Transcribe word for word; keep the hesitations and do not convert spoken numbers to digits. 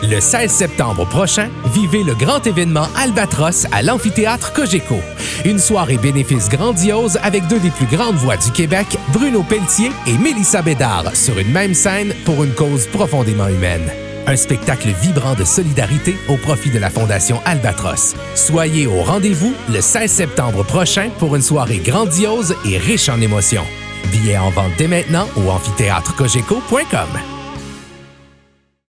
Le seize septembre prochain, vivez le grand événement Albatros à l'amphithéâtre Cogeco. Une soirée bénéfice grandiose avec deux des plus grandes voix du Québec, Bruno Pelletier et Mélissa Bédard, sur une même scène pour une cause profondément humaine. Un spectacle vibrant de solidarité au profit de la Fondation Albatros. Soyez au rendez-vous le seize septembre prochain pour une soirée grandiose et riche en émotions. Billets en vente dès maintenant au amphithéâtre cogeco point com.